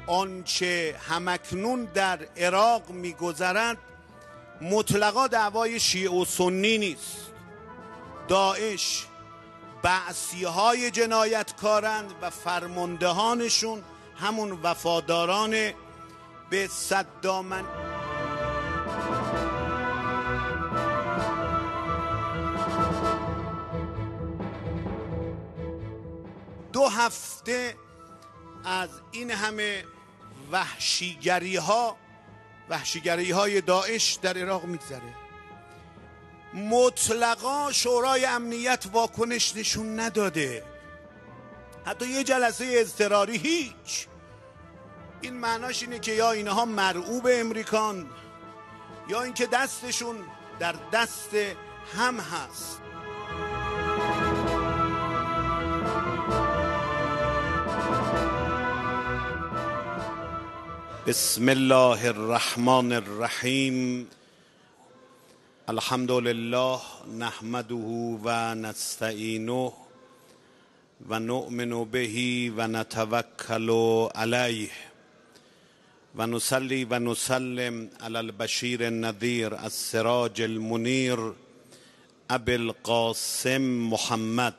آنچه همکنون در عراق می‌گذرد مطلقا دعوای شیعه و سنی نیست. داعش بعثی‌های جنایتکارند و فرماندهانشون همون وفاداران به صدام. دو هفته از این همه وحشیگری‌های داعش در عراق میگذره. مطلقا شورای امنیت واکنش نشون نداده، حتی یه جلسه اضطراری هیچ. این معناش اینه که یا اینها مرعوب امریکان یا اینکه دستشون در دست هم هست. بسم الله الرحمن الرحیم. الحمد لله نحمده و نستعینه و نؤمن به و نتوکل علیه و نصلی و نسلم علی البشیر النذیر السراج المنیر ابی القاسم محمد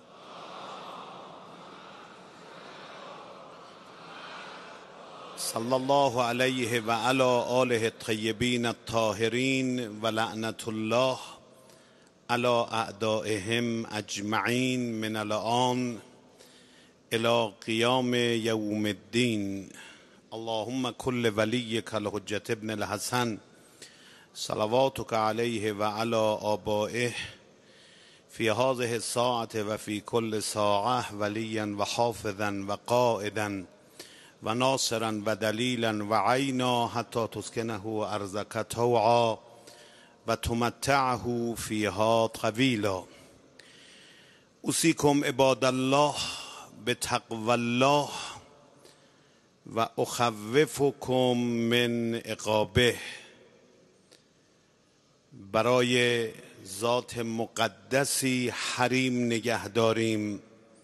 صلی الله علیه و علی آله الطیبین الطاهرین و لعنت الله علی اعدائهم اجمعین من الآن الی قیام یوم الدین. اللهم کل ولیک الحجة ابن الحسن صلواتک علیه و علی آبائه فی هذه الساعة و فی کل ساعة ولیا و حافظا و قائدا و ناصرا و دلیلا و عینا حتی تسکنه ارضک طوعا و تمتعه فیها طویلا. اوصیکم عباد الله بتقوی الله و اخوفکم من عقابه. برای ذات مقدسی حریم نگه داریم،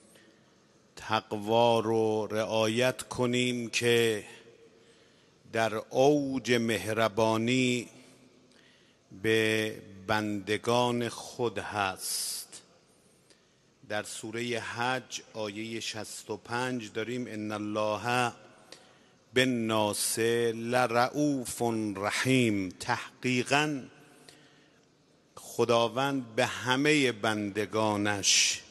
تقوا رو رعایت کنیم که در اوج مهربانی به بندگان خود هست. در سوره حج آیه 65 داریم ان الله بالناس لرؤوف رحیم. تحقیقاً خداوند به همه بندگانش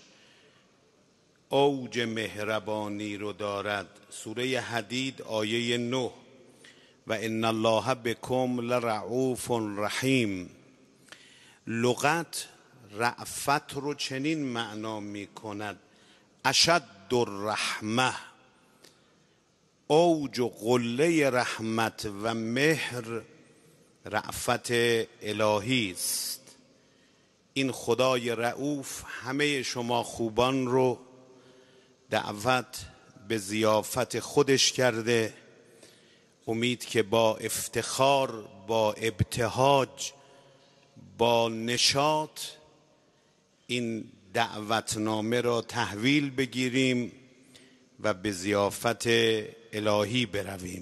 اوج مهربانی رو دارد. سوره حدید آیه 9 و ان الله بكم لرؤوف رحیم. لغت رأفت رو چنین معنا می کند: اشد الرحمه، اوج و قله رحمت و مهر رأفت الهی است. این خدای رؤوف همه شما خوبان رو دعوت به ضیافت خودش کرده. امید که با افتخار، با ابتهاج، با نشاط این دعوتنامه را تحویل بگیریم و به ضیافت الهی برویم.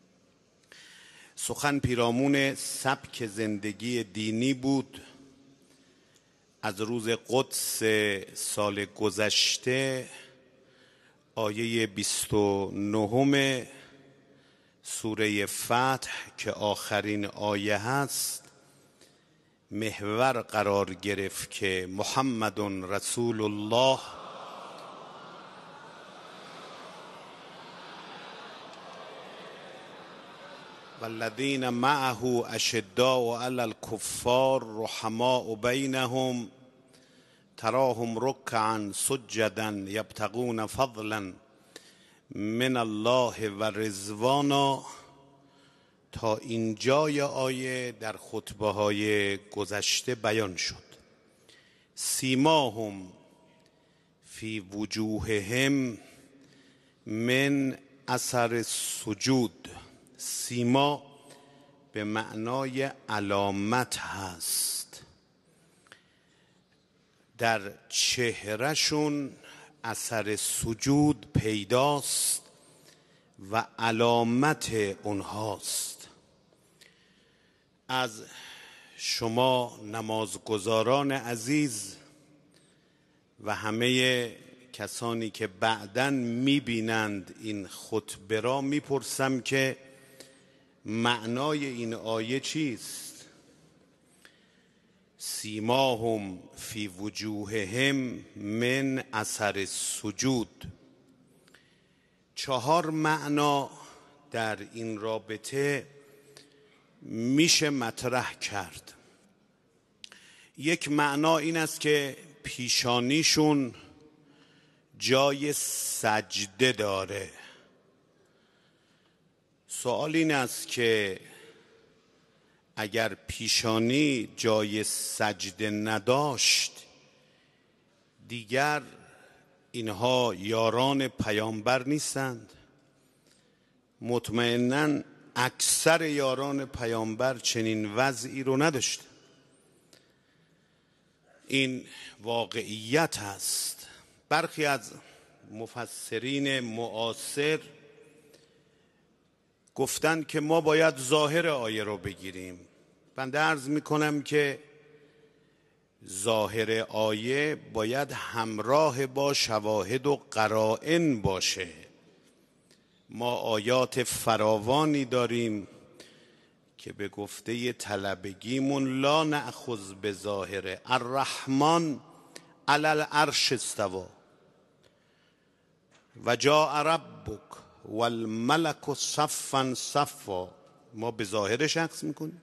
سخن پیرامون سبک زندگی دینی بود. از روز قدس سال گذشته آیه 29 سوره فتح که آخرین آیه هست محور قرار گرفت که محمد رسول الله والذین معه اشداء علی الکفار رحماء بینهم تراهم رکعا سجدا یبتغون فضلا من الله و رضوانا. تا اینجای آیه در خطبه های گذشته بیان شد. سیماهم فی وجوههم من اثر السجود. سیما به معنای علامت هست. در چهرهشون اثر سجود پیداست و علامت اونهاست. از شما نمازگزاران عزیز و همه کسانی که بعداً میبینند این خطبه را میپرسم که معنای این آیه چیست؟ سیماهم فی وجوههم من اثر السجود. 4 معنا در این رابطه میشه مطرح کرد. یک معنا این است که پیشانیشون جای سجده داره. سوال این است که اگر پیشانی جای سجده نداشت دیگر اینها یاران پیامبر نیستند؟ مطمئناً اکثر یاران پیامبر چنین وضعی رو نداشت. این واقعیت هست. برخی از مفسرین معاصر گفتند که ما باید ظاهر آیه رو بگیریم. بنده عرض میکنم که ظاهر آیه باید همراه با شواهد و قرائن باشه. ما آیات فراوانی داریم که به گفته طلبگیمون لا نأخذ به ظاهره. الرحمن علی العرش استوی و جاء ربک والملک صفا صفا. ما به ظاهرش عکس میکنیم.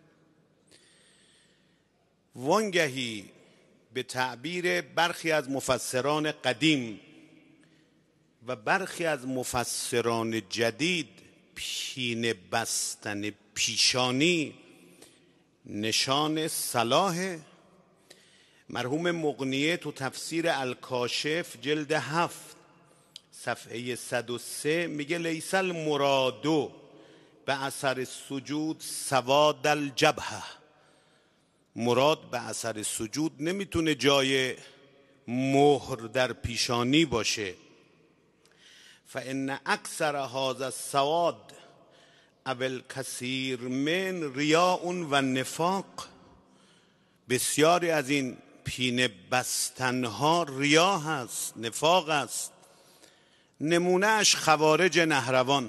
وانگهی به تعبیر برخی از مفسران قدیم و برخی از مفسران جدید پینه بستن پیشانی نشان صلاح. مرحوم مغنیه تو تفسیر الکاشف جلد 7 صفحه 103 میگه لیس المرادو به اثر سجود سواد الجبهه. مراد به اثر سجود نمیتونه جای مهر در پیشانی باشه. فان اکثر هذا السواد اول کثیر من ریاء و نفاق. بسیاری از این پینه بستنها ریا هست، نفاق است. نمونهش خوارج نهروان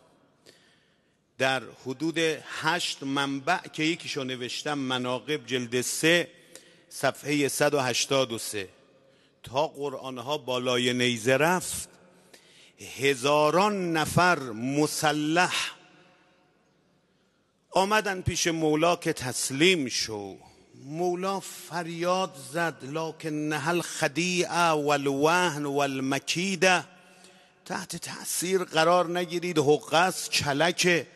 در حدود 8 منبع که یکیشو نوشتم مناقب جلد 3 صفحه 183 تا قرآنها بالای نیزه رفت. هزاران نفر مسلح آمدن پیش مولا که تسلیم شو. مولا فریاد زد لکنها الخدیعه والوهن والمکیده. تحت تأثیر قرار نگیرید، حقه است، کلکه.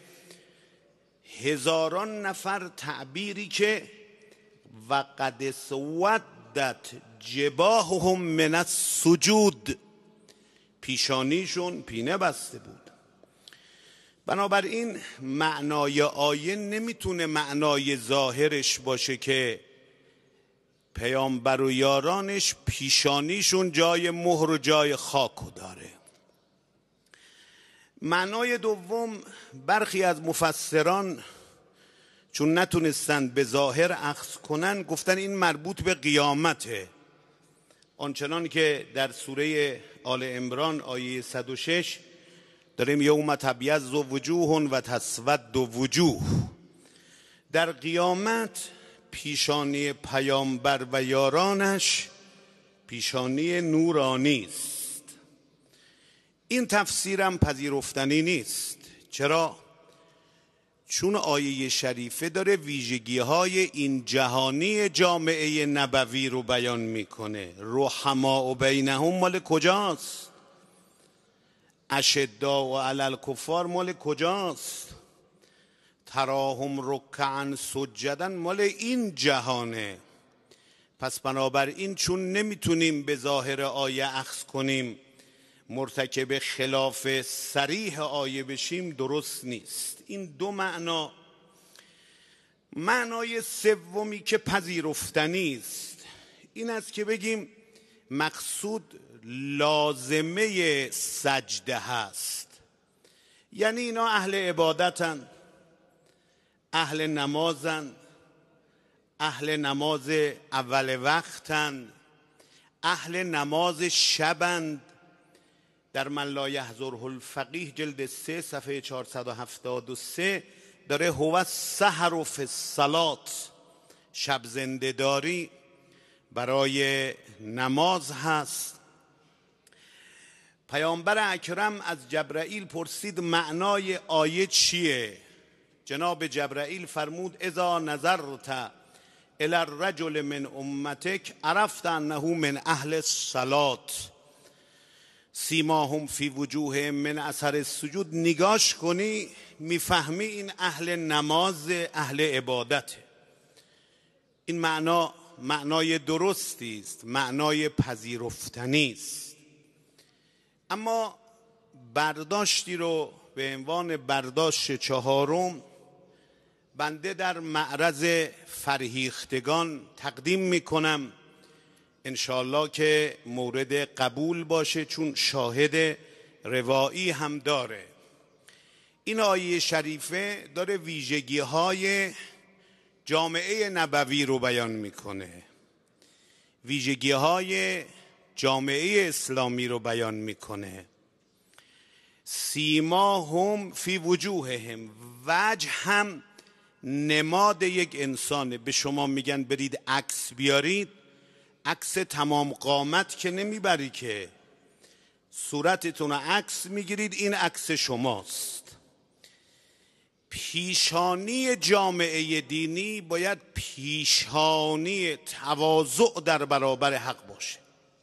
هزاران نفر تعبیری که وقد اسودت جباههم من السجود، پیشانیشون پینه بسته بود. بنابراین معنای آیه نمیتونه معنای ظاهرش باشه که پیامبر و یارانش پیشانیشون جای مهر و جای خاک داره. معنای دوم، برخی از مفسران چون نتونستند به ظاهر اخذ کنن گفتن این مربوط به قیامته. آنچنان که در سوره آل عمران آیه 106 داریم یوم تبیض وجوه و تسود وجوه. در قیامت پیشانی پیامبر و یارانش پیشانی نورانی است. این تفسیرم پذیرفتنی نیست. چرا؟ چون آیه شریفه داره ویژگی‌های این جهانی جامعه نبوی رو بیان میکنه. رحماء بینهم مال کجاست؟ اشداء علی الکفار مال کجاست؟ تراهم رکعا سجدا مال این جهانه. پس بنابراین چون نمیتونیم به ظاهر آیه اخذ کنیم مرتکب خلاف صریح آیه بشیم درست نیست. این دو معنا. معنای سومی که پذیرفتنی است این است که بگیم مقصود لازمه سجده هست. یعنی اینا اهل عبادتن، اهل نمازن، اهل نماز اول وقتن، اهل نماز شبند. در من لا یحضره الفقیه جلد 3 صفحه 473 داره هو السحر فی الصلات، شب زنده‌داری برای نماز هست. پیامبر اکرم از جبرائیل پرسید معنای آیه چیه؟ جناب جبرائیل فرمود اذا نظرت الی الرجل من امتک عرفت انه من اهل الصلاة سیماهم فی وجوههم من اثر السجود. نگاش کنی میفهمی این اهل نماز، اهل عبادته. این معنای درستی است، معنای پذیرفتنی است. اما برداشتی رو به عنوان برداشت چهارم بنده در معرض فرهیختگان تقدیم میکنم، انشالله که مورد قبول باشه، چون شاهد روایی هم داره. این آیه شریفه داره ویژگی های جامعه نبوی رو بیان میکنه، ویژگی های جامعه اسلامی رو بیان میکنه. سیماهم فی وجوههم، وجه هم نماد یک انسانه. به شما میگن برید عکس بیارید، عکس تمام قامت که نمیبری که، صورتتون عکس میگیرید، این عکس شماست. پیشانی جامعه دینی باید پیشانی تواضع در برابر حق باشه.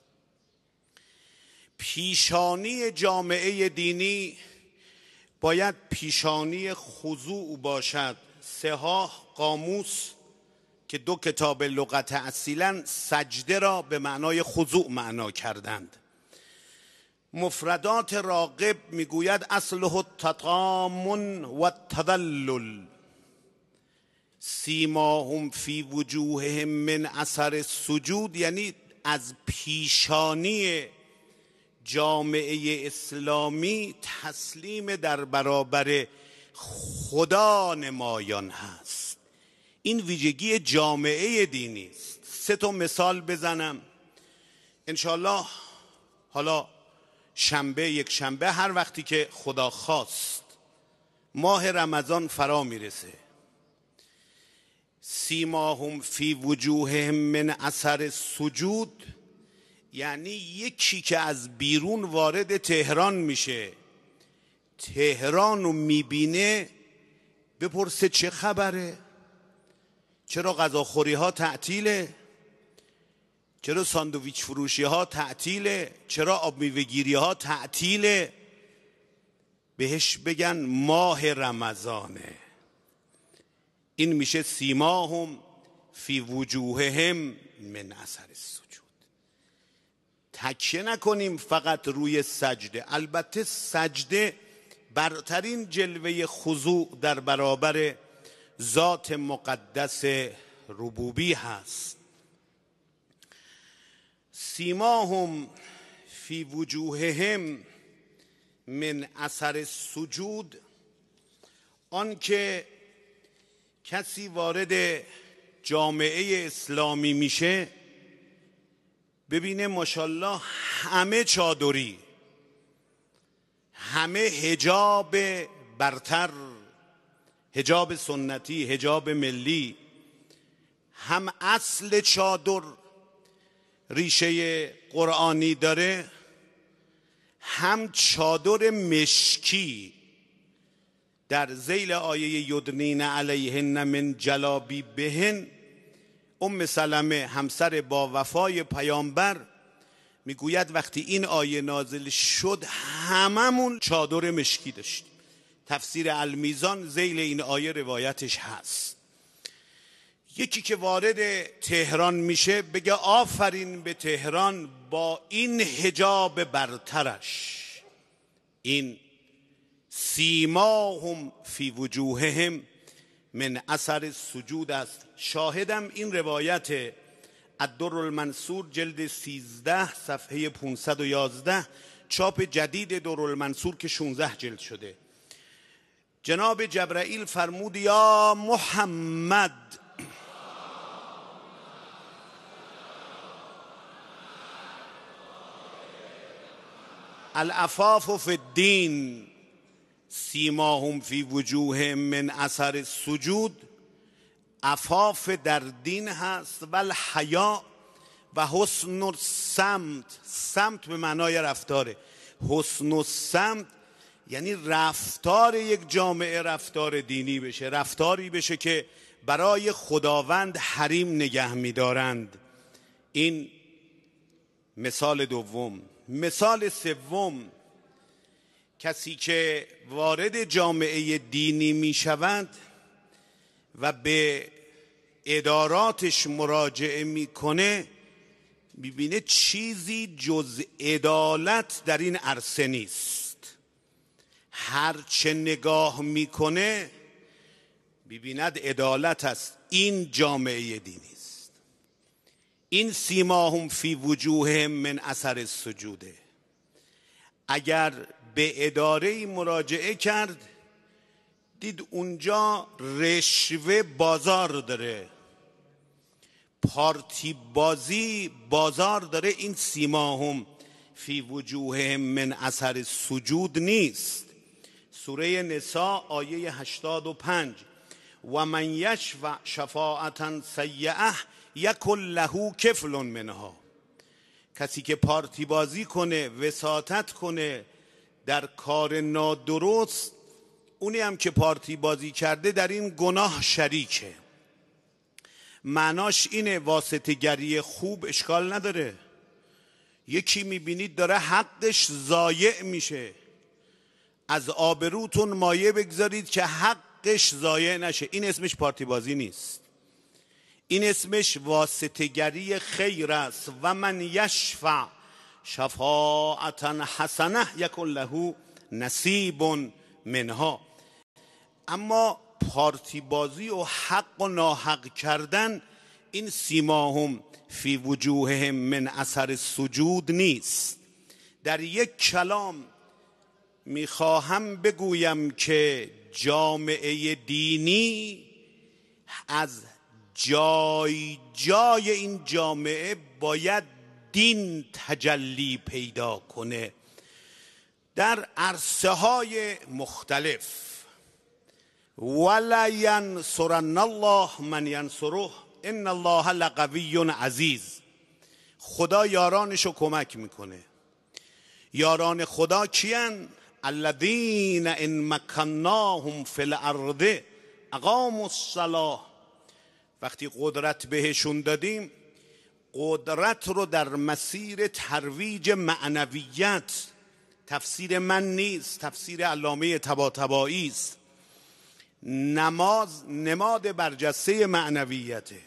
پیشانی جامعه دینی باید پیشانی خضوع باشد. صحاح قاموس که 2 کتاب لغت اصیلا سجده را به معنای خضوع معنا کردند. مفردات راغب میگوید اصله التطامن و التذلل. سیماهم فی وجوههم من اثر السجود، یعنی از پیشانی جامعه اسلامی تسلیم در برابر خدا نمایان هست. این ویژگی جامعه دینی است. 3 تا مثال بزنم انشالله. حالا شنبه، یک شنبه، هر وقتی که خدا خواست ماه رمضان فرا میرسه. سیماهم فی وجوههم من اثر السجود، یعنی یکی که از بیرون وارد تهران میشه، تهران رو میبینه، بپرسه چه خبره؟ چرا غذاخوری ها تعطیله؟ چرا ساندویچ فروشی ها تعطیله؟ چرا آب میوه گیری ها تعطیله؟ بهش بگن ماه رمضانه. این میشه سیماهم فی وجوههم من اثر السجود. تکیه نکنیم فقط روی سجده. البته سجده برترین جلوه خضوع در برابر ذات مقدس ربوبی هست. سیماهم فی وجوههم من اثر السجود، آن که کسی وارد جامعه اسلامی میشه ببینه ماشاءالله همه چادری، همه حجاب برتر، حجاب سنتی، حجاب ملی، هم اصل چادر ریشه قرآنی داره، هم چادر مشکی. در ذیل آیه یدنین علیهن من جلابیبهن، ام سلمه همسر با وفای پیامبر میگوید وقتی این آیه نازل شد هممون چادر مشکی داشتیم. تفسیر المیزان ذیل این آیه روایتش هست. یکی که وارد تهران میشه بگه آفرین به تهران با این حجاب برترش. این سیماهم فی وجوههم من اثر السجود است. شاهدم این روایت الدر المنصور جلد 13 صفحه 511، چاپ جدید در المنصور که 16 جلد شده. جناب جبرائیل فرمود یا محمد العفاف فی الدین سیماهم فی وجوههم من اثر السجود. عفاف در دین هست و الحیا و حسن السمت. سمت به معنای رفتاره. حسن السمت یعنی رفتار یک جامعه رفتار دینی بشه، رفتاری بشه که برای خداوند حریم نگه می‌دارند. این مثال دوم. مثال سوم، کسی که وارد جامعه دینی می شود و به اداراتش مراجعه میکنه، میبینه چیزی جز عدالت در این عرصه نیست. هرچه نگاه میکنه میبیند عدالت است. این جامعه دینی است. این سیماهم فی وجوههم من اثر السجوده. اگر به اداره مراجعه کرد دید اونجا رشوه بازار داره، پارتی بازی بازار داره، این سیماهم فی وجوههم من اثر السجود نیست. سوره نساء آیه 85 و من یشفع شفاعة سیئة یکن له کفل منها. کسی که پارتی بازی کنه، وساطت کنه در کار نادرست، اونی هم که پارتی بازی کرده در این گناه شریکه. معناش اینه واسطه گری خوب اشکال نداره. یکی میبینید داره حقش ضایع میشه، از آبروتون مایه بگذارید که حقش ضایع نشه. این اسمش پارتی بازی نیست، این اسمش واسطه گری خیر است. و من یشفع شفاعة حسنه یکن له نصیب منها. اما پارتی بازی و حق و ناحق کردن، این سیماهم فی وجوههم من اثر السجود نیست. در یک کلام میخواهم بگویم که جامعه دینی از جای جای این جامعه باید دین تجلی پیدا کنه در عرصه های مختلف. ولا ینصرن الله من ینصره ان الله لقوی عزیز. خدا یارانشو کمک میکنه. یاران خدا کیان؟ الذین ان مکناهم فی الارض اقاموا الصلاة. وقتی قدرت بهشون دادیم، قدرت رو در مسیر ترویج معنویت، تفسیر من نیست، تفسیر علامه طباطبایی است، نماز نماد برجسته معنویته،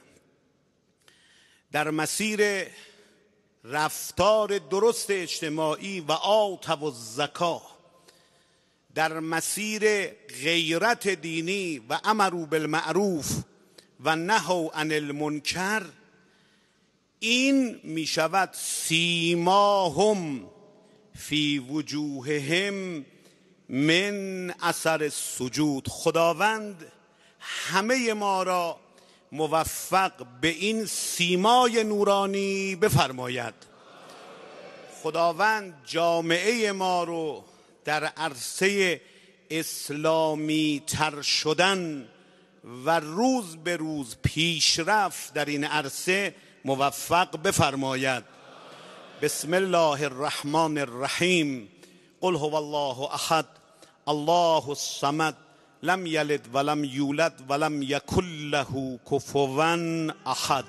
در مسیر رفتار درست اجتماعی و آتوا الزکاه، در مسیر غیرت دینی و امروا بالمعروف و نهوا عن المنکر. این می شود سیماهم فی وجوههم من اثر السجود. خداوند همه ما را موفق به این سیمای نورانی بفرماید. خداوند جامعه ما رو در عرصه اسلامی تر شدن و روز به روز پیشرفت در این عرصه موفق بفرماید. بسم الله الرحمن الرحیم. قل هو الله احد الله الصمد لم یلد ولم یولد ولم یکن له کفوا احد.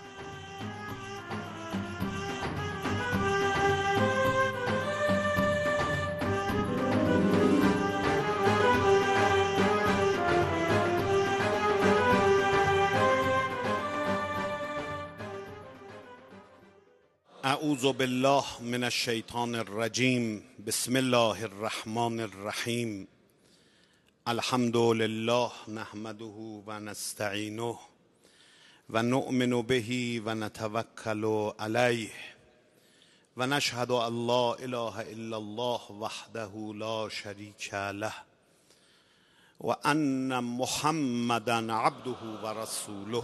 اعوذ بالله من الشیطان الرجیم. بسم الله الرحمن الرحیم. الحمد لله نحمده و نستعینه و نؤمن به و نتوکل علیه و نشهد ان لا اله الا الله وحده لا شریک له و ان محمدا عبده و رسوله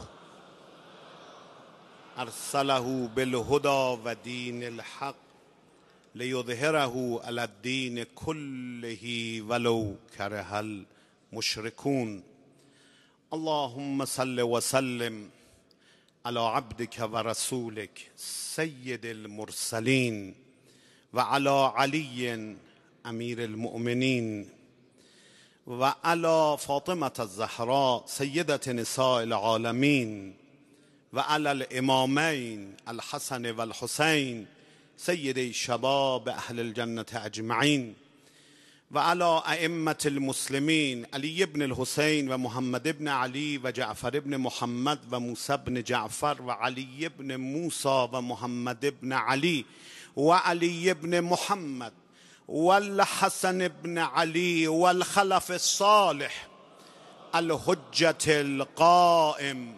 ارسله بالهدى و دین الحق لیظهره علی الدین کله ولو کره المشرکون. اللهم صل وسلم على عبدك ورسولك سید المرسلین و علی علی امیر المؤمنین و علی فاطمة الزهراء سیدة نساء العالمین و علی الامامین الحسن و الحسین سید شباب اهل الجنة اجمعین و علی ائمة المسلمین علی بن الحسین و محمد بن علی و جعفر بن محمد و موسی بن جعفر و علی بن موسی و محمد بن علی و علی بن محمد والحسن بن علی والخلف الصالح الحجة القائم.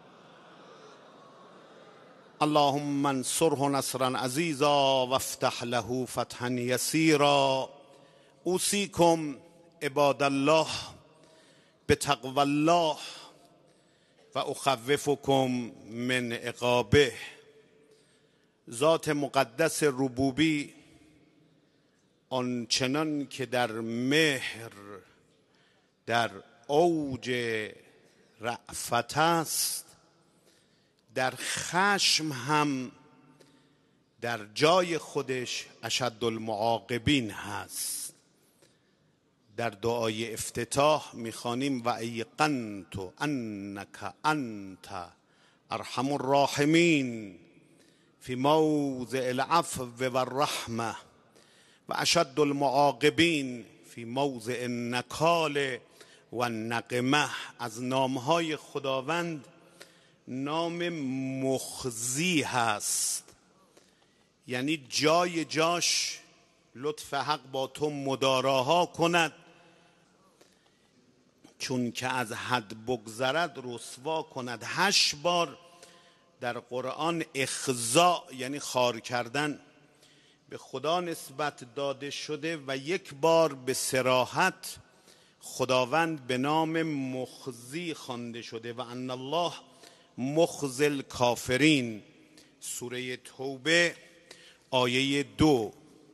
اللهم انصره نصرا عزیزا وافتح له فتحا یسیرا. اوصیکم عباد الله بتقوی الله و اخوفکم من عقابه. ذات مقدس ربوبی آنچنان که در مهر در اوج رأفت است، در خشم هم در جای خودش اشد المعاقبین هست. در دعای افتتاح میخوانیم و ایقنت انک انت ارحم الراحمین فی موضع العفو و الرحمه و اشد المعاقبین فی موضع النکال و النقمه. از نامهای خداوند نام مخزی هست، یعنی جای جاش لطف حق با تو مداراها کند، چون که از حد بگذرد رسوا کند. 8 بار در قرآن اخضاع یعنی خوار کردن به خدا نسبت داده شده و 1 بار به صراحت خداوند به نام مخزی خوانده شده و ان الله مخزی الکافرین. سوره توبه آیه 2.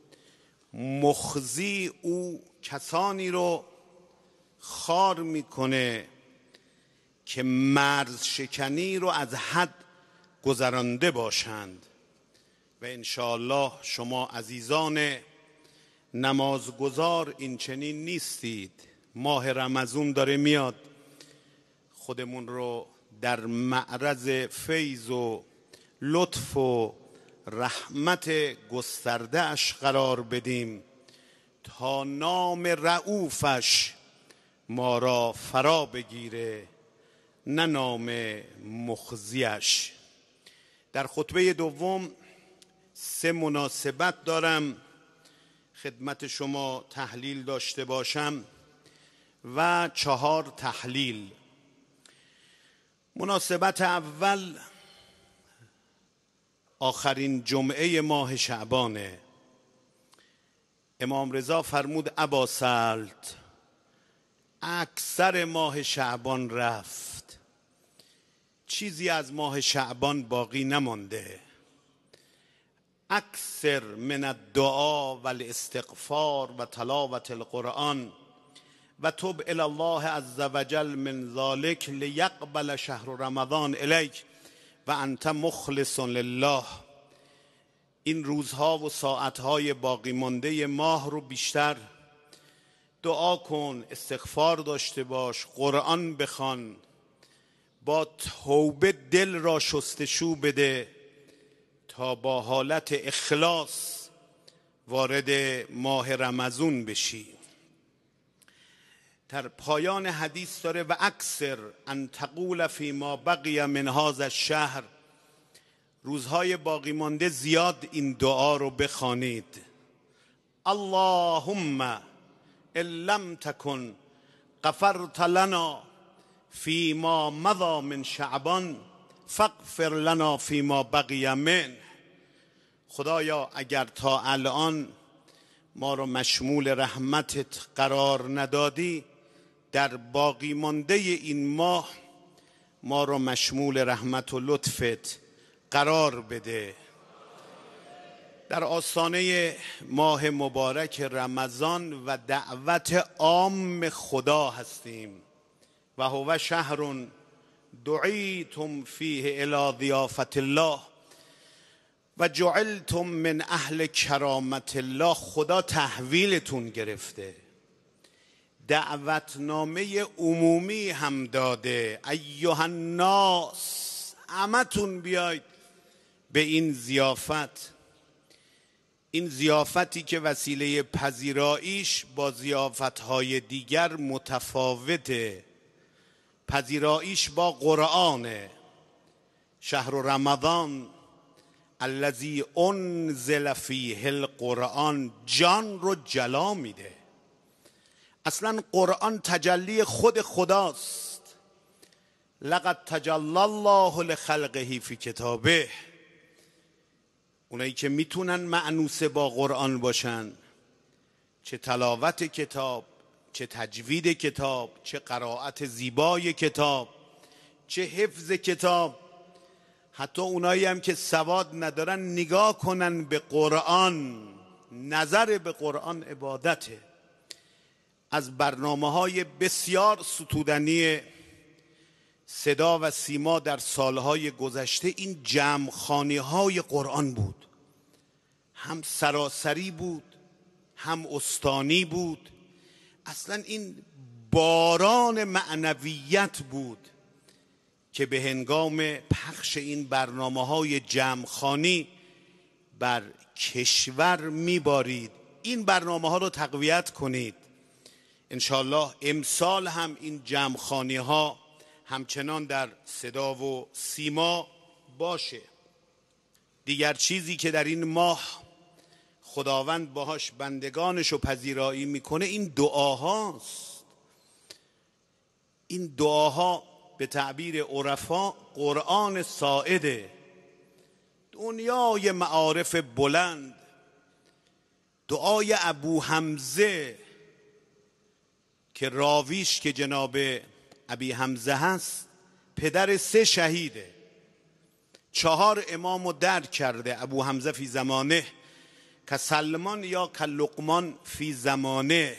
مخزی او کسانی رو خوار میکنه که مرز شکنی رو از حد گذرانده باشند. و انشاءالله شما عزیزان نمازگزار این چنین نیستید. ماه رمضان داره میاد، خودمون رو در معرض فیض و لطف و رحمت گسترده اش قرار بدیم تا نام رؤوفش ما را فرا بگیره، نه نام مخزیش. در خطبه دوم 3 مناسبت دارم خدمت شما تحلیل داشته باشم و 4 تحلیل. مناسبت اول آخرین جمعه ماه شعبانه. امام رضا فرمود ابا سلط اکثر ماه شعبان رفت، چیزی از ماه شعبان باقی نمانده. اکثر من الدعا و الاستغفار و تلاوت القرآن و تب الی الله عز وجل من ذلك لیقبل شهر رمضان الیک و انت مخلص لله. این روزها و ساعتهای باقی مانده ماه رو بیشتر دعا کن، استغفار داشته باش، قرآن بخوان، با توبه دل را شستشو بده تا با حالت اخلاص وارد ماه رمضان بشی. در پایان حدیث داره و اکثر ان تقول فی ما بقی من هذا الشهر، روزهای باقی مانده زیاد این دعا رو بخوانید. اللهم ان لم تکن غفرت لنا فی ما مضی من شعبان فاغفر لنا فی ما بقی من. خدایا اگر تا الان ما رو مشمول رحمتت قرار ندادی، در باقی مانده این ماه ما را مشمول رحمت و لطفت قرار بده. در آستانه ماه مبارک رمضان و دعوت عام خدا هستیم. و هو شهر دعیتم فیه الی ضیافت الله و جعلتم من اهل کرامت الله. خدا تحویلتون گرفته، دعوتنامه عمومی هم داده. ایها الناس، همتون بیاید به این ضیافت. این ضیافتی که وسیله پذیراییش با ضیافت‌های دیگر متفاوته. پذیراییش با قرآنه. شهر رمضان الذی انزل فیه القرآن جان رو جلا میده. اصلا قرآن تجلی خود خداست. لقد تجلی الله لخلقه فی کتابه. اونایی که میتونن مأنوس با قرآن باشن، چه تلاوت کتاب، چه تجوید کتاب، چه قرائت زیبای کتاب، چه حفظ کتاب، حتی اونایی هم که سواد ندارن نگاه کنن به قرآن. نظر به قرآن عبادته. از برنامه‌های بسیار ستودنی صدا و سیما در سالهای گذشته این جمعخوانی‌های قرآن بود. هم سراسری بود، هم استانی بود. اصلا این باران معنویت بود که به هنگام پخش این برنامه‌های جمعخوانی بر کشور میبارید. این برنامه‌ها رو تقویت کنید. انشالله امسال هم این جمعخوانی‌ها همچنان در صدا و سیما باشه. دیگر چیزی که در این ماه خداوند باهاش بندگانش رو پذیرایی میکنه این دعاهاست. این دعاها به تعبیر عرفا قرآن ساعده. دنیای معارف بلند. دعای ابو حمزه که راویش که جناب ابی حمزه هست، پدر 3 شهیده، 4 امامو درک کرده. ابو حمزه فی زمانه که سلمان یا که لقمان فی زمانه.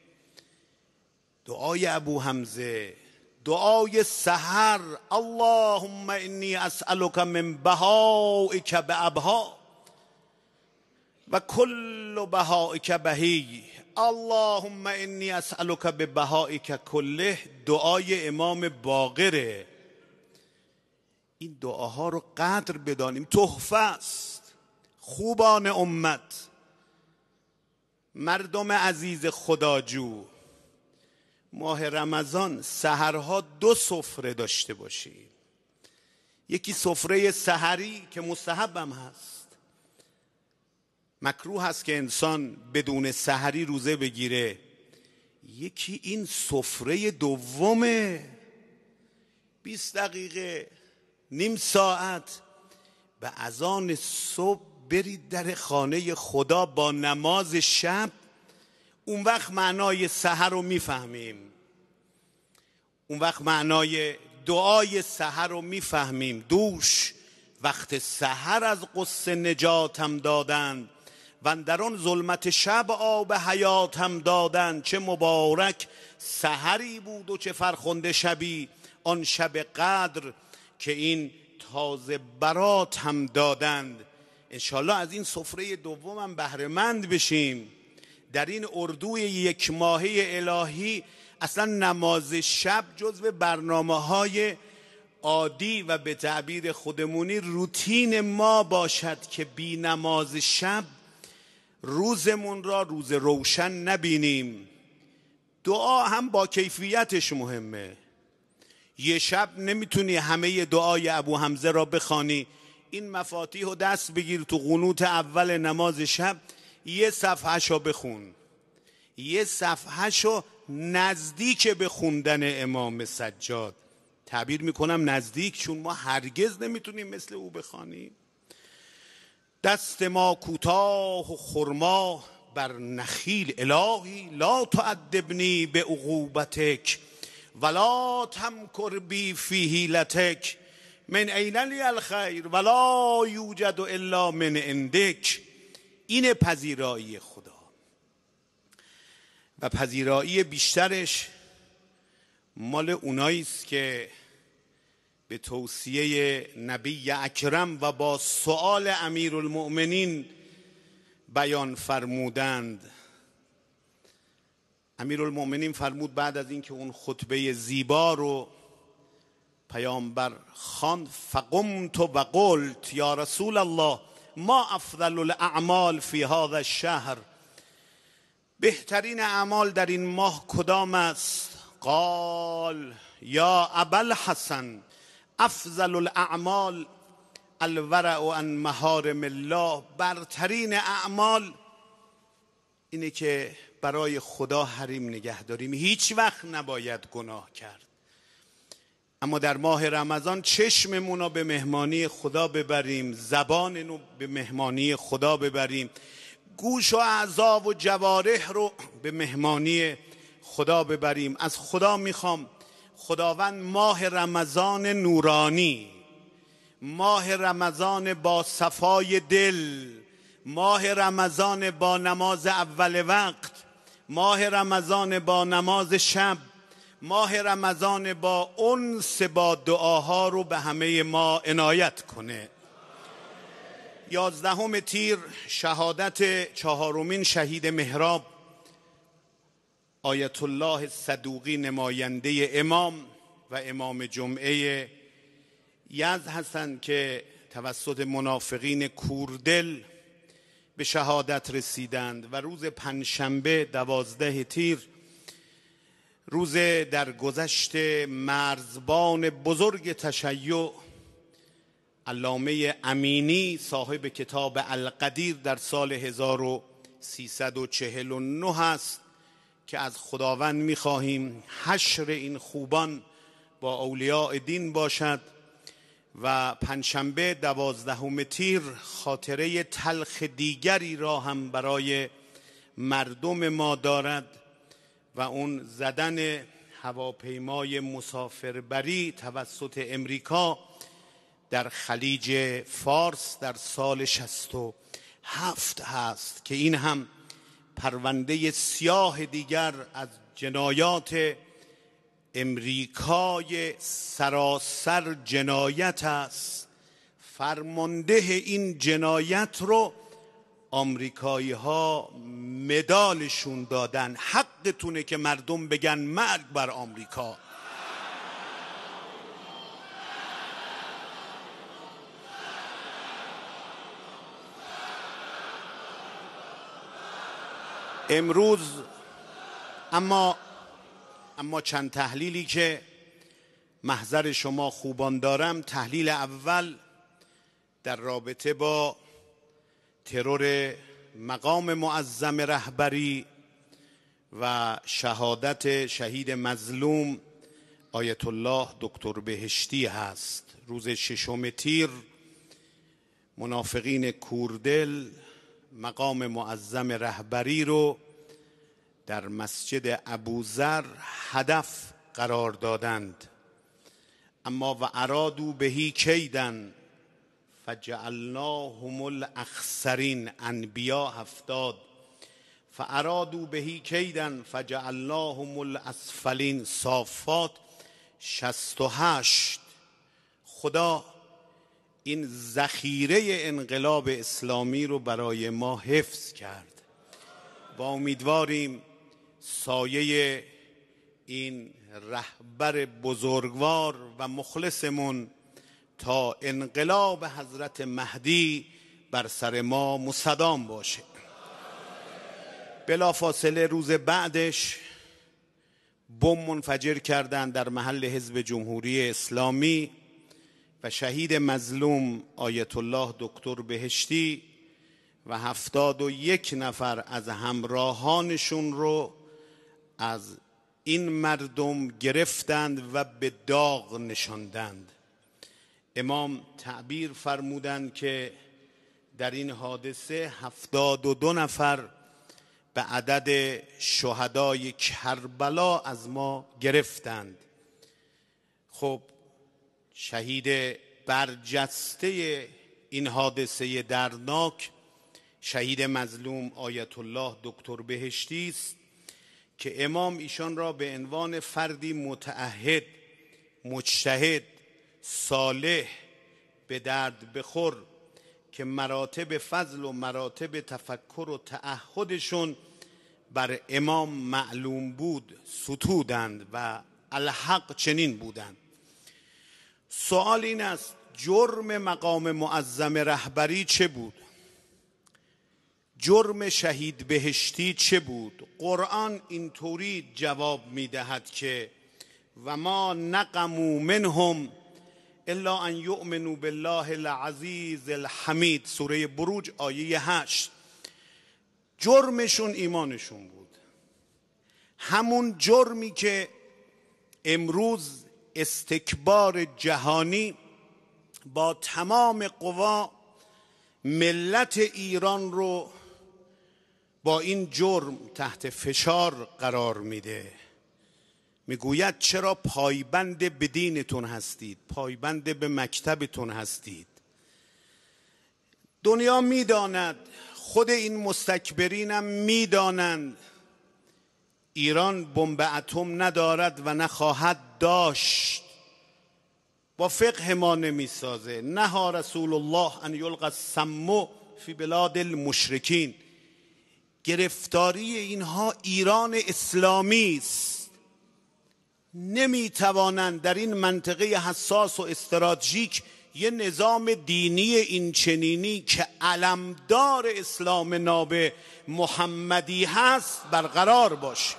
دعای ابو حمزه، دعای سحر، اللهم انی اسألک من بهائک بابها و کل بهائک بهی، اللهم انی اسألک ببهائک کله. دعای امام باقره. این دعاها رو قدر بدانیم، تحفه است. خوبان امت، مردم عزیز خداجو، ماه رمضان سحرها 2 سفره داشته باشید. یکی سفره سحری که مستحبم هست. مکروه هست که انسان بدون سحری روزه بگیره. یکی این سفره دومه، 20 دقیقه، نیم ساعت به اذان صبح برید در خانه خدا با نماز شب. اون وقت معنای سحر رو میفهمیم. اون وقت معنای دعای سحر رو میفهمیم. دوش وقت سحر از غصه نجاتم دادند و اندران ظلمت شب آب حیاتم دادند. چه مبارک سحری بود و چه فرخنده شبی، آن شب قدر که این تازه برات هم دادند. انشالله از این سفره دوم هم بهره مند بشیم. در این اردوی 1 ماهه الهی اصلا نماز شب جزو برنامه‌های عادی و به تعبیر خودمونی روتین ما باشد که بی نماز شب روزمون را روز روشن نبینیم. دعا هم با کیفیتش مهمه. یه شب نمیتونی همه دعای ابو حمزه را بخوانی. این مفاتیح رو دست بگیر تو قنوت اول نماز شب، 1 صفحه‌شو بخون. 1 صفحه‌شو نزدیک به خوندن امام سجاد. تعبیر میکنم نزدیک، چون ما هرگز نمیتونیم مثل او بخوانیم. دست ما کوتاه و خرما بر نخیل. الهی لا تعذبنی بعقوبتک ولا تمکر بی فی حیلتک من این لی الخیر ولا یوجد الا من عندک. این پذیرایی خدا و پذیرایی بیشترش مال اونایی است که به توصیه نبی اکرم و با سؤال امیرالمؤمنین بیان فرمودند. امیرالمؤمنین فرمود بعد از اینکه اون خطبه زیبا رو پیامبر خواند، فقمت و قلت یا رسول الله ما افضل الاعمال فی هذا الشهر، بهترین اعمال در این ماه کدام است؟ قال یا ابا الحسن افضل الاعمال الورع عن محارم الله، برترین اعمال اینه که برای خدا حریم نگه داریم. هیچ وقت نباید گناه کرد، اما در ماه رمضان چشممون رو به مهمانی خدا ببریم، زبانمون رو به مهمانی خدا ببریم، گوش و اعضا و جوارح رو به مهمانی خدا ببریم. از خدا میخوام خداوند ماه رمضان نورانی، ماه رمضان با صفای دل، ماه رمضان با نماز اول وقت، ماه رمضان با نماز شب، ماه رمضان با انس با دعاها رو به همه ما عنایت کنه. 11 تیر شهادت 4مین شهید محراب آیت الله صدوقی نماینده امام و امام جمعه یزد هستند که توسط منافقین کوردل به شهادت رسیدند و روز پنجشنبه 12 تیر، روز درگذشت مرزبان بزرگ تشیع علامه امینی صاحب کتاب القدیر در سال 1349 است که از خداوند می‌خواهیم حشر این خوبان با اولیاء دین باشد. و پنجشنبه 12 تیر خاطره تلخ دیگری را هم برای مردم ما دارد و اون زدن هواپیمای مسافربری توسط امریکا در خلیج فارس در سال 67 هست که این هم پرونده سیاه دیگر از جنایات امریکای سراسر جنایت است. فرمانده این جنایت رو آمریکایی ها مدالشون دادن. حقتونه که مردم بگن مرگ بر آمریکا. امروز اما چند تحلیلی که محضر شما خوبان دارم. تحلیل اول در رابطه با ترور مقام معظم رهبری و شهادت شهید مظلوم آیت الله دکتر بهشتی هست. روز 6 تیر منافقین کوردل مقام معظم رهبری رو در مسجد ابوذر هدف قرار دادند. اما و ارادوا بهی کیدن فجعلناهم الاخسرین. انبیا 70 فارادوا بهی کیدن فجعلناهم الاسفلین. صافات 68. خدا این ذخیره انقلاب اسلامی رو برای ما حفظ کرد و امیدواریم سایه این رهبر بزرگوار و مخلصمون تا انقلاب حضرت مهدی بر سر ما مستدام باشه. بلافاصله روز بعدش بم منفجر کردند در محل حزب جمهوری اسلامی و شهید مظلوم آیت الله دکتر بهشتی و 71 نفر از همراهانشون رو از این مردم گرفتند و به داغ نشاندند. امام تعبیر فرمودند که در این حادثه 72 نفر به عدد شهدای کربلا از ما گرفتند. خب شهید برجسته این حادثه دردناک شهید مظلوم آیت الله دکتر بهشتی است که امام ایشان را به عنوان فردی متعهد، مجتهد، صالح، به درد بخور که مراتب فضل و مراتب تفکر و تعهدشون بر امام معلوم بود ستودند و الحق چنین بودند. سوال این است جرم مقام معظم رهبری چه بود؟ جرم شهید بهشتی چه بود؟ قرآن اینطوری جواب میدهد که و ما نقموا منهم الا ان یؤمنوا بالله العزیز الحمید، سوره بروج آیه 8. جرمشون ایمانشون بود، همون جرمی که امروز استکبار جهانی با تمام قوا ملت ایران رو با این جرم تحت فشار قرار میده. میگوید چرا پایبند به دینتون هستید، پایبند به مکتبتون هستید. دنیا میداند، خود این مستکبرینم میدانند ایران بمب اتم ندارد و نخواهد داشت. با فقه ما نمیسازه. نهى رسول الله ان یلقى السم فی بلاد المشرکین. گرفتاری اینها ایران اسلامی است. نمیتوانند در این منطقه حساس و استراتژیک یه نظام دینی این چنینی که علمدار اسلام ناب محمدی هست برقرار باشه.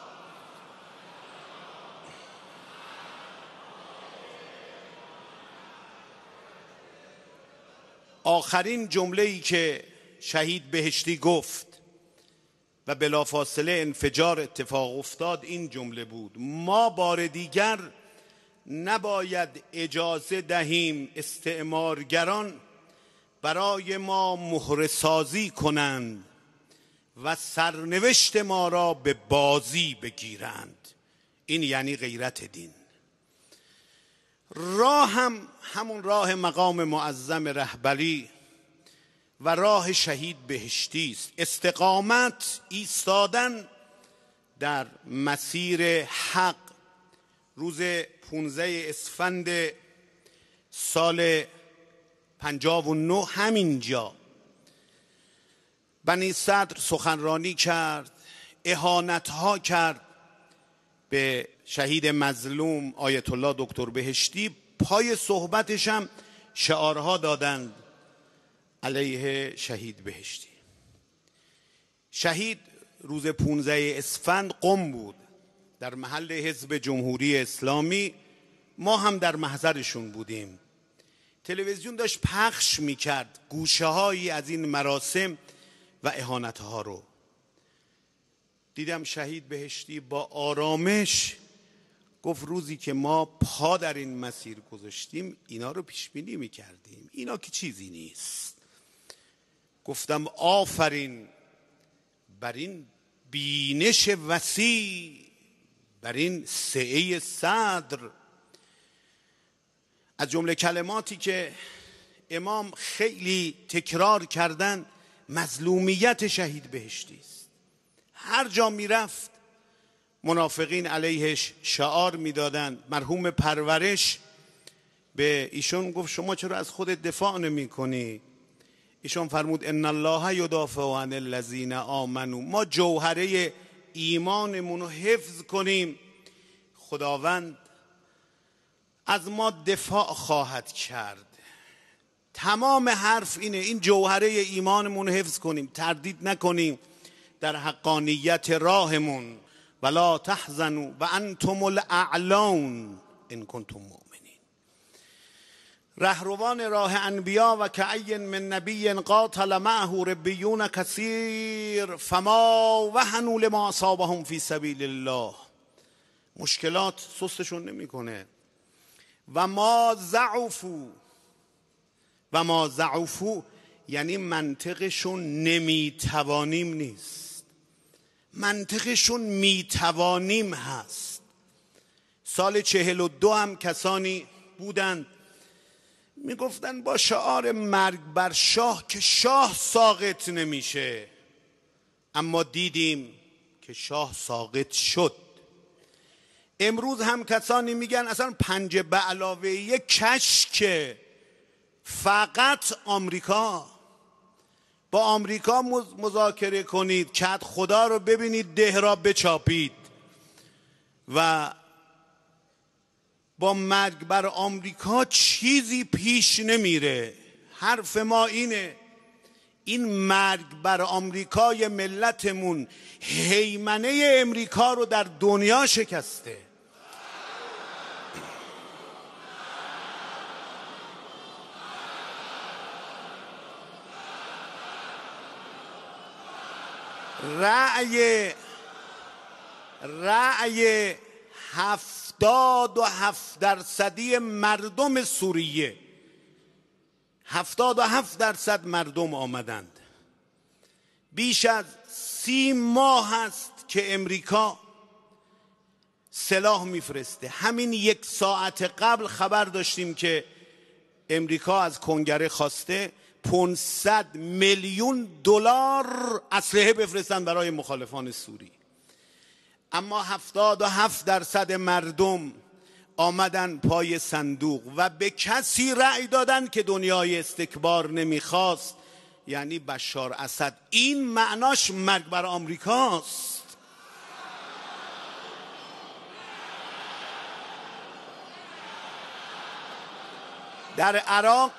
آخرین جمله‌ای که شهید بهشتی گفت و بلافاصله انفجار اتفاق افتاد این جمله بود: ما بار دیگر نباید اجازه دهیم استعمارگران برای ما مهره سازی کنند و سرنوشت ما را به بازی بگیرند. این یعنی غیرت دین. راه هم همون راه مقام معظم رهبری و راه شهید بهشتی است. استقامت، ایستادن در مسیر حق. روز 15 اسفند سال 59 همینجا بنی صدر سخنرانی کرد، اهانت‌ها کرد به شهید مظلوم آیت الله دکتر بهشتی. پای صحبتش هم شعارها دادند علیه شهید بهشتی. شهید روز 15 اسفند قم بود در محل حزب جمهوری اسلامی. ما هم در محضرشون بودیم. تلویزیون داشت پخش میکرد گوشه هایی از این مراسم و اهانت ها رو. دیدم شهید بهشتی با آرامش گفت روزی که ما پا در این مسیر گذاشتیم اینا رو پیش بینی میکردیم، اینا که چیزی نیست. گفتم آفرین بر این بینش وسیع، بر این سعه صدر. از جمله کلماتی که امام خیلی تکرار کردن مظلومیت شهید بهشتی است. هر جا میرفت منافقین علیهش شعار میدادند. مرحوم پرورش به ایشون گفت شما چرا از خودت دفاع نمی کنی؟ ایشون فرمود ان الله یدافع عن الذین آمنوا. ما جوهره ایمانمون رو حفظ کنیم، خداوند از ما دفاع خواهد کرد. تمام حرف اینه، این جوهره ایمانمون رو حفظ کنیم، تردید نکنیم در حقانیت راهمون. ولا تحزنوا وانتم الاعلون ان کنتم مؤمنین. رهروان راه انبیا و کأی من نبی قاتل معه ربیون کثیر فما وهنوا لما اصابهم فی سبیل الله. مشکلات سستشون نمیکنه. و ما ضعفوا یعنی منطقشون نمیتوانیم نیست. منطقشون میتوانیم هست. سال 42 هم کسانی بودند میگفتن با شعار مرگ بر شاه که شاه ساقط نمیشه، اما دیدیم که شاه ساقط شد. امروز هم کسانی میگن اصلا 5 به علاوه 1 کشک فقط آمریکا. با آمریکا مذاکره کنید، کد خدا رو ببینید، ده را بچاپید و با مرگ بر آمریکا چیزی پیش نمیره. حرف ما اینه، این مرگ بر آمریکای ملتمون هیمنه امریکا رو در دنیا شکسته. رأی 77% مردم سوریه، 77% مردم آمدند. بیش از 30 ماه است که امریکا سلاح میفرسته. همین 1 ساعت قبل خبر داشتیم که امریکا از کنگره خواسته 500 میلیون دلار اسلحه بفرستن برای مخالفان سوری. اما 77% مردم آمدن پای صندوق و به کسی رأی دادن که دنیای استکبار نمیخواست، یعنی بشار اسد. این معناش مرگ بر آمریکاست. در عراق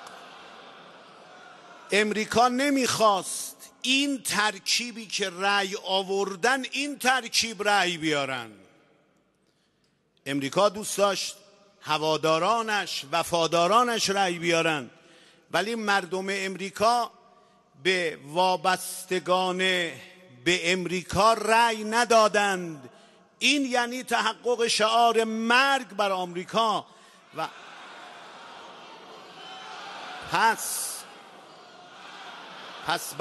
امریکا نمیخواست این ترکیبی که رأی آوردن این ترکیب رأی بیارن. امریکا دوست داشت هوادارانش، وفادارانش رأی بیارن، ولی مردم امریکا به وابستگان به امریکا رأی ندادند. این یعنی تحقق شعار مرگ بر آمریکا. و پس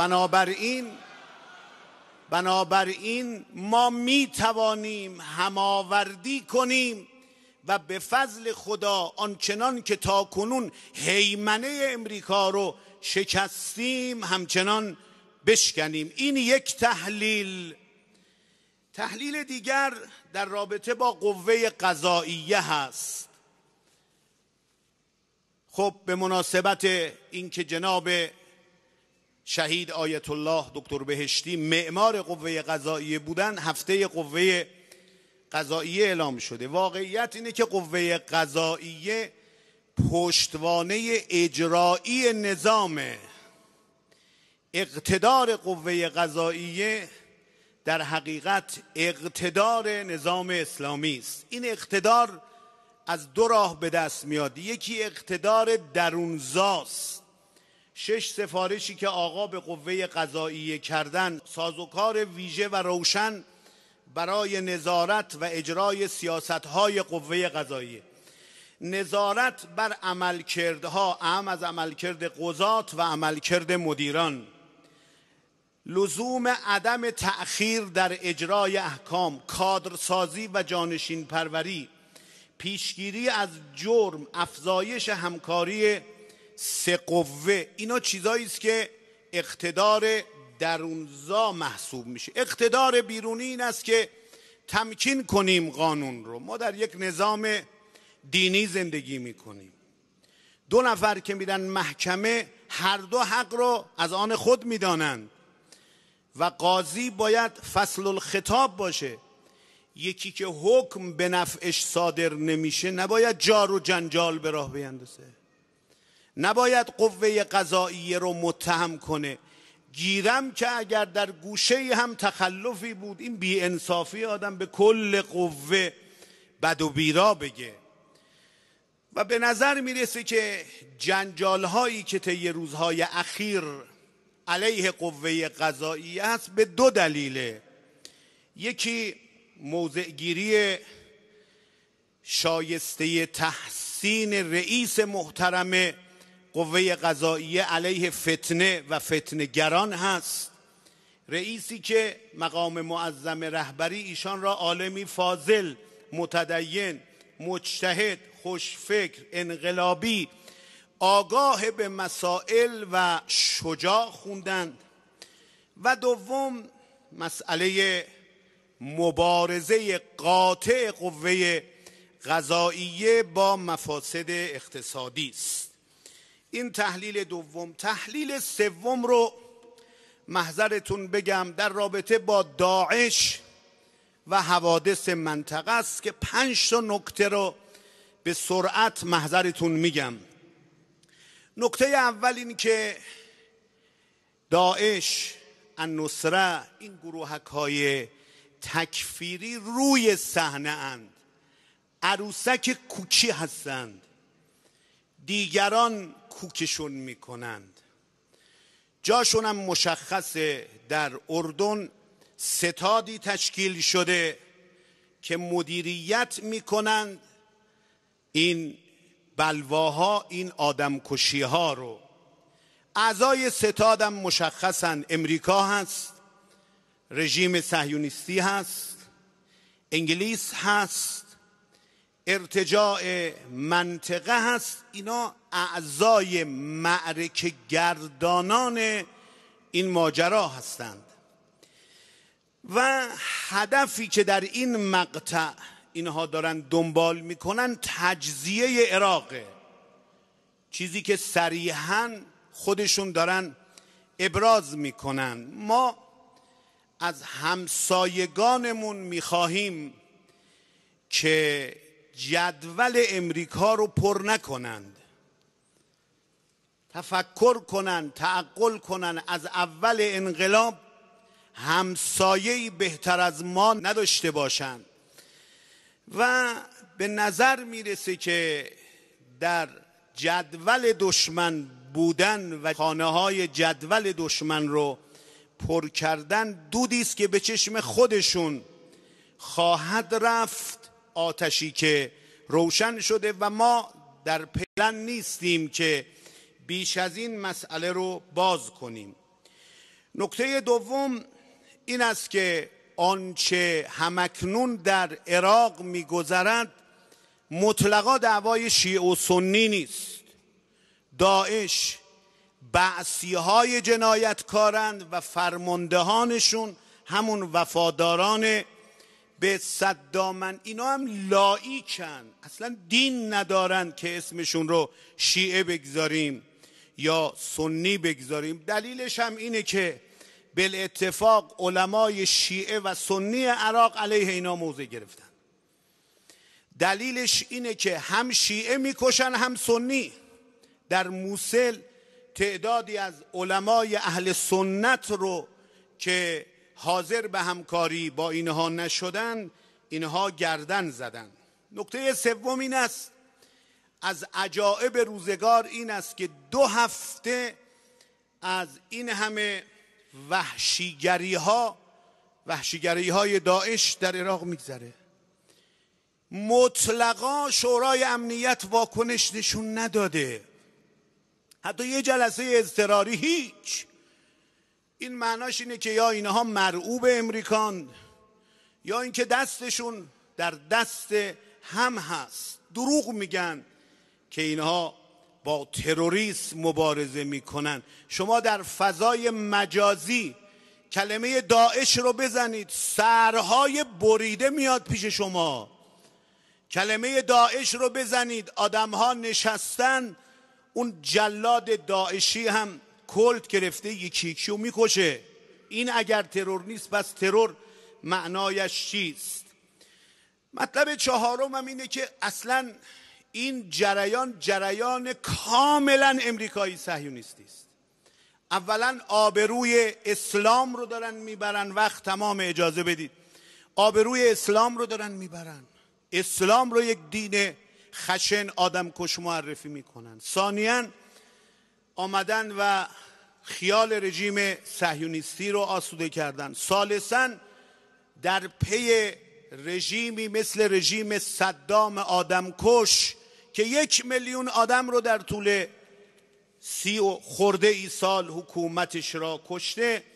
بنابراین ما می توانیم هماوردی کنیم و به فضل خدا آنچنان که تاکنون هیمنه امریکا رو شکستیم همچنان بشکنیم. این یک تحلیل. تحلیل دیگر در رابطه با قوه قضاییه هست. خب به مناسبت اینکه جناب شهید آیت الله دکتر بهشتی معمار قوه قضاییه بودن، هفته قوه قضاییه اعلام شده. واقعیت اینه که قوه قضاییه پشتوانه اجرایی نظامه. اقتدار قوه قضاییه در حقیقت اقتدار نظام اسلامی است. این اقتدار از 2 راه به دست میاد. یکی اقتدار درونزاست. 6 سفارشی که آقا به قوه قضاییه کردن، سازوکار ویژه و روشن برای نظارت و اجرای سیاست‌های قوه قضاییه. نظارت بر عملکردها، اهم از عملکرد قضات و عملکرد مدیران. لزوم عدم تأخیر در اجرای احکام، کادرسازی و جانشین پروری، پیشگیری از جرم، افزایش همکاری 3 قوه. اینا چیزایی است که اقتدار درونزا محسوب میشه. اقتدار بیرونی این است که تمکین کنیم قانون رو. ما در یک نظام دینی زندگی میکنیم. 2 نفر که میرن محکمه هر 2 حق رو از آن خود میدانند و قاضی باید فصل الخطاب باشه. یکی که حکم به نفعش صادر نمیشه نباید جار و جنجال به راه بیندازه، نباید قوه قضاییه رو متهم کنه. گیرم که اگر در گوشه هم تخلفی بود، این بی انصافی آدم به کل قوه بد و بیرا بگه. و به نظر میرسه که جنجال هایی که طی روزهای اخیر علیه قوه قضاییه است به 2 دلیله. یکی موضعگیری شایسته تحسین رئیس محترم قوه قضاییه علیه فتنه و فتنه‌گران هست. رئیسی که مقام معظم رهبری ایشان را عالمی فاضل، متدین، مجتهد، خوشفکر، انقلابی، آگاه به مسائل و شجاع خوندند. و دوم مسئله مبارزه قاطع قوه قضاییه با مفاسد اقتصادی است. این تحلیل دوم. تحلیل سوم رو محضرتون بگم در رابطه با داعش و حوادث منطقه است که 5 نکته رو به سرعت محضرتون میگم. نکته اول این که داعش، النصره، این گروهک‌های تکفیری روی صحنه اند، عروسک کوکی هستند، دیگران کوکشون میکنند. جاشون هم مشخصه. در اردن ستادی تشکیل شده که مدیریت میکنند این بلواها، این آدمکشی‌ها رو. اعضای ستادم مشخصن. امریکا هست، رژیم صهیونیستی هست، انگلیس هست، ارتجاع منطقه هست. اینا اعضای معرکه گردانان این ماجرا هستند و هدفی که در این مقطع اینها دارن دنبال میکنن تجزیه عراقه، چیزی که صریحاً خودشون دارن ابراز میکنن. ما از همسایگانمون میخواهیم که جدول امریکا رو پر نکنند، تفکر کنند، تعقل کنند. از اول انقلاب همسایه‌ای بهتر از ما نداشته باشند و به نظر میرسه که در جدول دشمن بودن و خانه‌های جدول دشمن رو پر کردن دودی است که به چشم خودشون خواهد رفت، آتشی که روشن شده و ما در پلن نیستیم که بیش از این مسئله رو باز کنیم. نکته دوم این است که آنچه همکنون در عراق می‌گذرد مطلقا دعوای شیعه و سنی نیست. داعش بعثی‌های جنایتکارند و فرماندهانشون همون وفاداران به صدامن. اینا هم لاییکن، اصلا دین ندارن که اسمشون رو شیعه بگذاریم یا سنی بگذاریم. دلیلش هم اینه که بالاتفاق علمای شیعه و سنی عراق علیه اینا موضع گرفتن. دلیلش اینه که هم شیعه میکشن هم سنی. در موصل تعدادی از علمای اهل سنت رو که حاضر به همکاری با اینها نشدن، اینها گردن زدن. نکته سوم این است، از عجایب روزگار این است که 2 هفته از این همه وحشیگری های داعش در عراق میگذره. مطلقا شورای امنیت واکنش نشون نداده، حتی یه جلسه اضطراری هیچ. این معناش اینه که یا اینها مرعوب امریکان یا اینکه دستشون در دست هم هست. دروغ میگن که اینها با تروریسم مبارزه میکنن. شما در فضای مجازی کلمه داعش رو بزنید، سرهای بریده میاد پیش شما. کلمه داعش رو بزنید، آدمها نشستن، اون جلاد داعشی هم کلت گرفته یکی یکی رو میکشه. این اگر ترور نیست پس ترور معنایش چیست؟ مطلب چهارم هم اینه که اصلا این جریان کاملا امریکایی صهیونیستی است. اولا آبروی اسلام رو دارن میبرن. وقت تمام، اجازه بدید. آبروی اسلام رو دارن میبرن. اسلام رو یک دین خشن آدمکش معرفی میکنن. ثانیاً آمدن و خیال رژیم صهیونیستی رو آسوده کردن. ثالثاً در پی رژیمی مثل رژیم صدام آدمکش که 1 میلیون آدم رو در طول 30 خورده ای سال حکومتش را کشته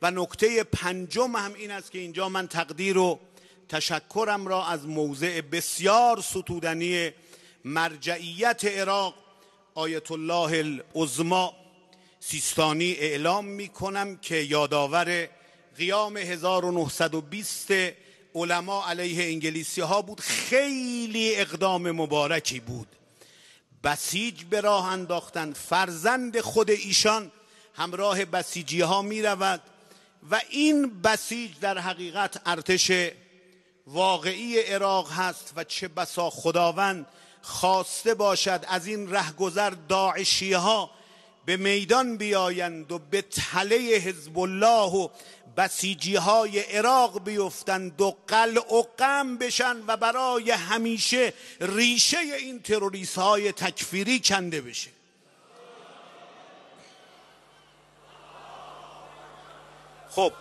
و نکته پنجم هم این است که اینجا من تقدیر و تشکرم را از موضع بسیار ستودنی مرجعیت عراق آیت الله العظمی سیستانی اعلام می کنم که یادآور قیام 1920 علما علیه انگلیسی ها بود. خیلی اقدام مبارکی بود. بسیج به راه انداختند، فرزند خود ایشان همراه بسیجی ها می رود و این بسیج در حقیقت ارتش واقعی عراق هست و چه بسا خداوند خواسته باشد از این رهگذر داعشی ها به میدان بیایند و به تله حزب الله و بسیجی های عراق بیفتند و قلع و قم بشن و برای همیشه ریشه این تروریست های تکفیری کنده بشه. خب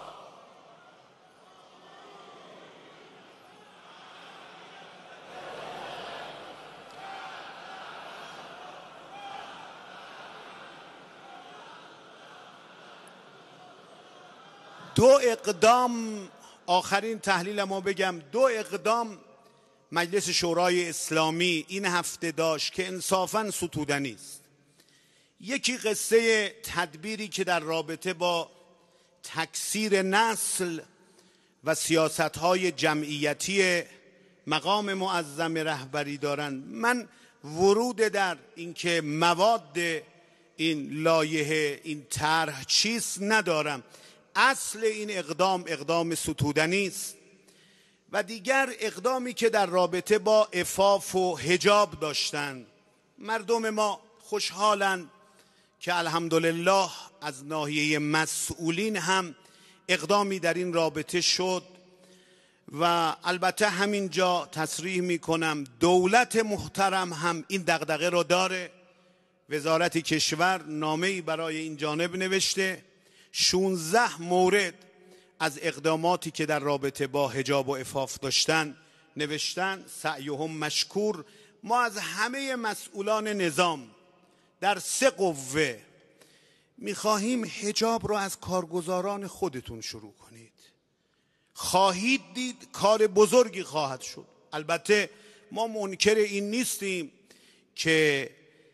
دو اقدام، آخرین تحلیل ما بگم، دو اقدام مجلس شورای اسلامی این هفته داشت که انصافاً ستودنی است. یکی قصه تدبیری که در رابطه با تکثیر نسل و سیاست‌های جمعیتی مقام معظم رهبری دارند. من ورود در اینکه مواد این لایحه این طرح چیست ندارم. اصل این اقدام ستودنی است و دیگر اقدامی که در رابطه با عفاف و حجاب داشتند. مردم ما خوشحالند که الحمدلله از ناحیه مسئولین هم اقدامی در این رابطه شد و البته همینجا تصریح می کنم دولت محترم هم این دغدغه رو داره. وزارت کشور نامه‌ای برای این جانب نوشته. 16 مورد از اقداماتی که در رابطه با حجاب و عفاف داشتن نوشتن. سعیهم مشکور. ما از همه مسئولان نظام در 3 قوه میخواهیم حجاب رو از کارگزاران خودتون شروع کنید. خواهید دید کار بزرگی خواهد شد. البته ما منکر این نیستیم که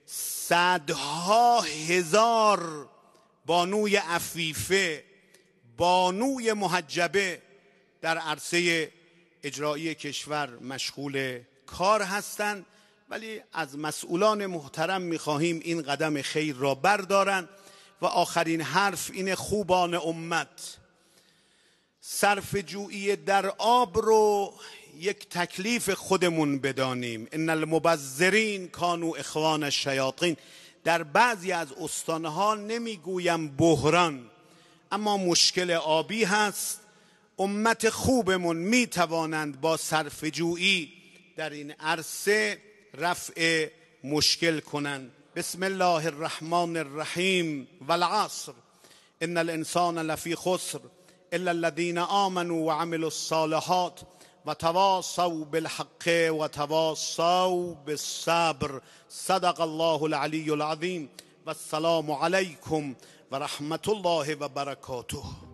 صدها هزار بانوی عفیفه، بانوی محجبه در عرصه اجرایی کشور مشغول کار هستند، ولی از مسئولان محترم میخواهیم این قدم خیر را بردارند. و آخرین حرف این خوبان امت، صرف جویی در آب رو یک تکلیف خودمون بدانیم. ان المبذرین کانوا اخوان الشیاطین. در بعضی از استانها نمیگویم بحران، اما مشکل آبی هست. امت خوبمون میتوانند با صرف جویی در این عرصه رفع مشکل کنند. بسم الله الرحمن الرحیم والعصر ان الانسان لفی خسر الا الذين آمنوا وعملوا الصالحات وتواصوا بالحق وتواصوا بالصبر. صدق الله العلی العظیم و السلام علیکم و رحمت الله و برکاته.